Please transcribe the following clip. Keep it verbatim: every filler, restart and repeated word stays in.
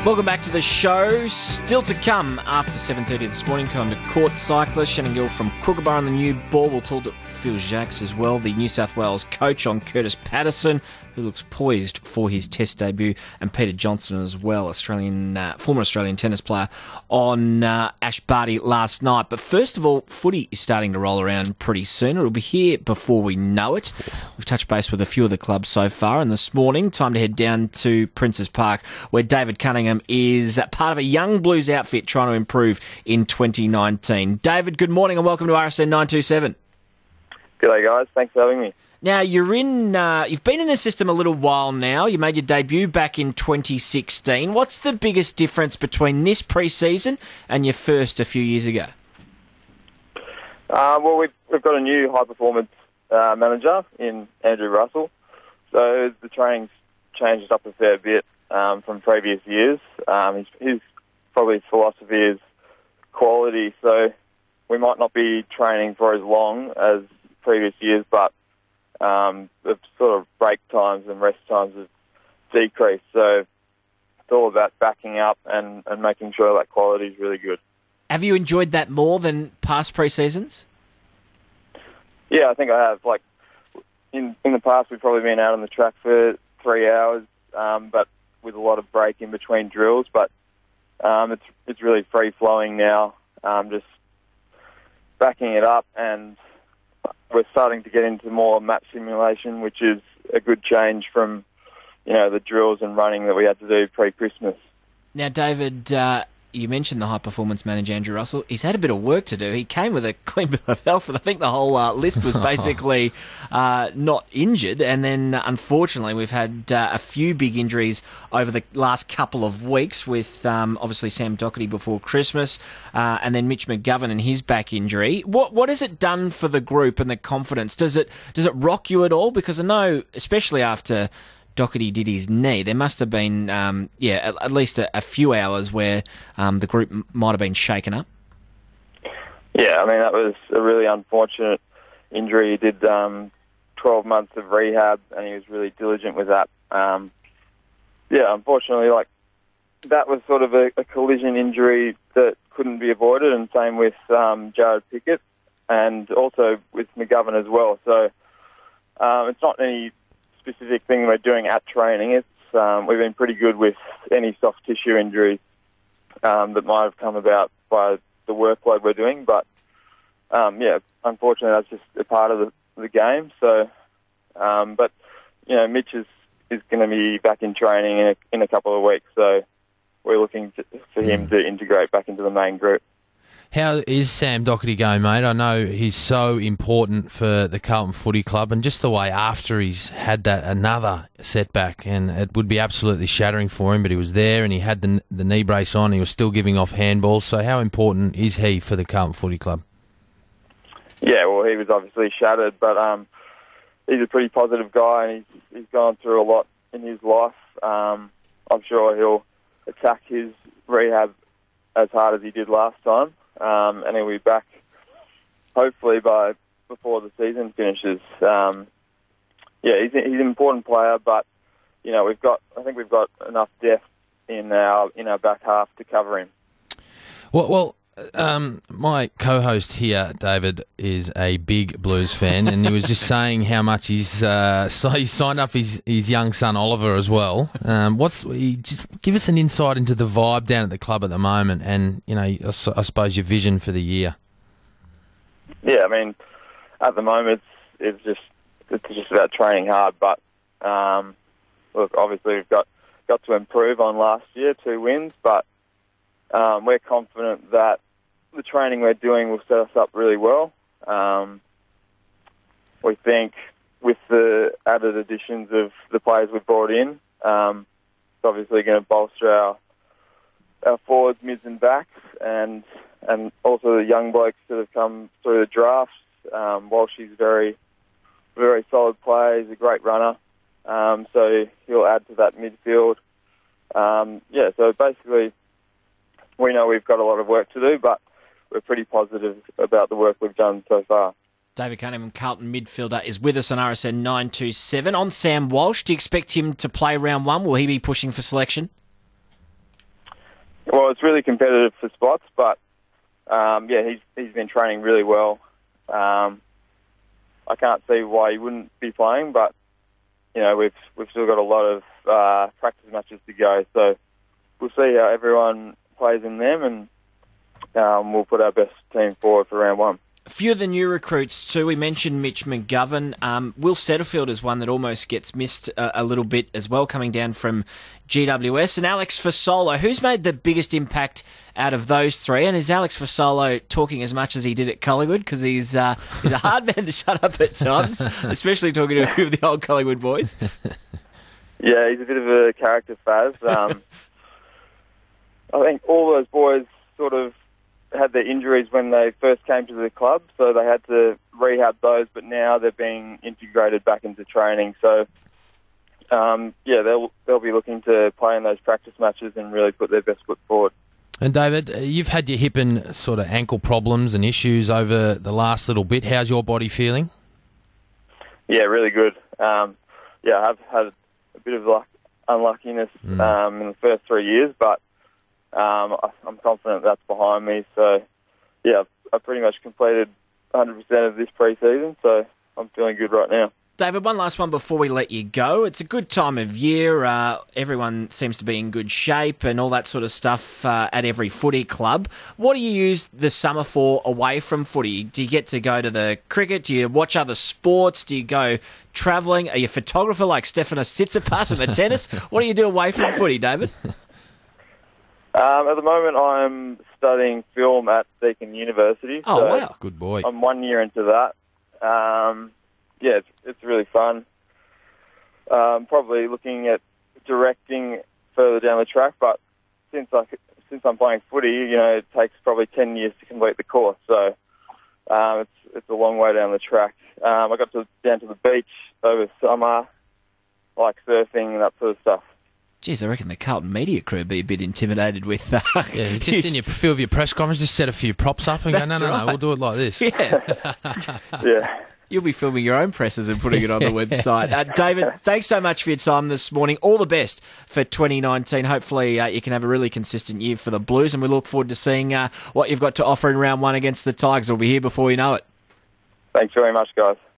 Welcome back to the show. Still to come after seven thirty this morning, come to Court Cyclist. Shannon Gill from Kookaburra on the new ball. We'll talk to Phil Jacques as well, the New South Wales coach, on Curtis Patterson, who looks poised for his Test debut, and Peter Johnson as well, Australian uh, former Australian tennis player, on uh, Ash Barty last night. But first of all, footy is starting to roll around pretty soon. It'll be here before we know it. We've touched base with a few of the clubs so far, and this morning, time to head down to Princes Park, where David Cunningham is part of a young Blues outfit trying to improve in twenty nineteen. David, good morning and welcome to R S N nine two seven. G'day guys, thanks for having me. Now, you're in, uh, you've been in the system a little while now. You made your debut back in twenty sixteen. What's the biggest difference between this pre-season and your first a few years ago? Uh, well, we've, we've got a new high-performance uh, manager in Andrew Russell. So the training's changed up a fair bit um, from previous years. Um, his, his probably his philosophy is quality, so we might not be training for as long as previous years, but um, the sort of break times and rest times have decreased. So it's all about backing up and, and making sure that quality is really good. Have you enjoyed that more than past pre-seasons? Yeah, I think I have. Like in in the past, we've probably been out on the track for three hours, um, but with a lot of break in between drills. But um, it's it's really free flowing now. Um, just backing it up, and we're starting to get into more match simulation, which is a good change from, you know, the drills and running that we had to do pre-Christmas. Now, David, uh, you mentioned the high-performance manager, Andrew Russell. He's had a bit of work to do. He came with a clean bill of health, and I think the whole uh, list was basically uh, not injured. And then, uh, unfortunately, we've had uh, a few big injuries over the last couple of weeks with, um, obviously, Sam Doherty before Christmas, uh, and then Mitch McGovern and his back injury. What what has it done for the group and the confidence? Does it does it rock you at all? Because I know, especially after Doherty did his knee, there must have been, um, yeah, at, at least a, a few hours where um, the group m- might have been shaken up. Yeah, I mean, that was a really unfortunate injury. He did um, twelve months of rehab, and he was really diligent with that. Um, yeah, unfortunately, like, that was sort of a, a collision injury that couldn't be avoided, and same with um, Jared Pickett, and also with McGovern as well. So um, it's not any specific thing we're doing at training. It's um, we've been pretty good with any soft tissue injuries um, that might have come about by the workload we're doing. But um, yeah, unfortunately, that's just a part of the, the game. So, um, but you know, Mitch is, is going to be back in training in a, in a couple of weeks. So we're looking to, for him mm. to integrate back into the main group. How is Sam Doherty going, mate? I know he's so important for the Carlton Footy Club, and just the way after he's had that another setback, and it would be absolutely shattering for him, but he was there and he had the, the knee brace on, he was still giving off handballs. So how important is he for the Carlton Footy Club? Yeah, well, he was obviously shattered, but um, he's a pretty positive guy, and he's, he's gone through a lot in his life. Um, I'm sure he'll attack his rehab as hard as he did last time. Um, and he'll be back hopefully by before the season finishes. Um, yeah, he's, he's an important player, but you know we've got I think we've got enough depth in our in our back half to cover him. Well, well um, my co-host here, David, is a big Blues fan, and he was just saying how much he's uh, so he signed up his, his young son Oliver as well. Um, what's he, just give us an insight into the vibe down at the club at the moment, and you know, I, I suppose your vision for the year. Yeah, I mean, at the moment it's, it's just it's just about training hard, but um, look, obviously we've got got to improve on last year, two wins, but um, we're confident that the training we're doing will set us up really well. Um, we think with the added additions of the players we've brought in, um, it's obviously going to bolster our our forwards, mids and backs, and and also the young blokes that have come through the drafts. Um, Walsh is very, very solid player. He's a great runner, um, so he'll add to that midfield. Um, yeah, so basically we know we've got a lot of work to do, but we're pretty positive about the work we've done so far. David Cunningham, Carlton midfielder, is with us on R S N nine two seven. On Sam Walsh, do you expect him to play round one? Will he be pushing for selection? Well, it's really competitive for spots, but um, yeah, he's he's been training really well. Um, I can't see why he wouldn't be playing, but you know we've we've still got a lot of uh, practice matches to go, so we'll see how everyone plays in them, and um, we'll put our best team forward for round one. A few of the new recruits too. We mentioned Mitch McGovern. Um, Will Setterfield is one that almost gets missed a, a little bit as well, coming down from G W S. And Alex Fasolo. Who's made the biggest impact out of those three? And is Alex Fasolo talking as much as he did at Collingwood? Because he's, uh, he's a hard man to shut up at times, especially talking to a few of the old Collingwood boys. Yeah, he's a bit of a character, Faz. Um, I think all those boys sort of had their injuries when they first came to the club, so they had to rehab those, but now they're being integrated back into training. So, um, yeah, they'll they'll be looking to play in those practice matches and really put their best foot forward. And David, you've had your hip and sort of ankle problems and issues over the last little bit. How's your body feeling? Yeah, really good. Um, yeah, I've had a bit of luck, unluckiness mm. um, in the first three years, but Um, I'm confident that's behind me. So, yeah, I've pretty much completed one hundred percent of this pre-season, so I'm feeling good right now. David, one last one before we let you go. It's a good time of year. Uh, everyone seems to be in good shape and all that sort of stuff uh, at every footy club. What do you use the summer for away from footy? Do you get to go to the cricket? Do you watch other sports? Do you go travelling? Are you a photographer like Stefanos Tsitsipas in the tennis? What do you do away from footy, David? Um, at the moment, I'm studying film at Deakin University. Oh, so wow. Good boy. I'm one year into that. Um, yeah, it's, it's really fun. Um, probably looking at directing further down the track, but since I since I'm playing footy, you know, it takes probably ten years to complete the course. So um, it's it's a long way down the track. Um, I got to, down to the beach over summer, like surfing and that sort of stuff. Geez, I reckon the Carlton media crew would be a bit intimidated with that. Uh, Yeah, just in your feel of your press conference, just set a few props up and go, no, no, right. no, we'll do it like this. Yeah. Yeah. You'll be filming your own presses and putting it on the website. Uh, David, thanks so much for your time this morning. All the best for twenty nineteen. Hopefully uh, you can have a really consistent year for the Blues, and we look forward to seeing uh, what you've got to offer in round one against the Tigers. We'll be here before you know it. Thanks very much, guys.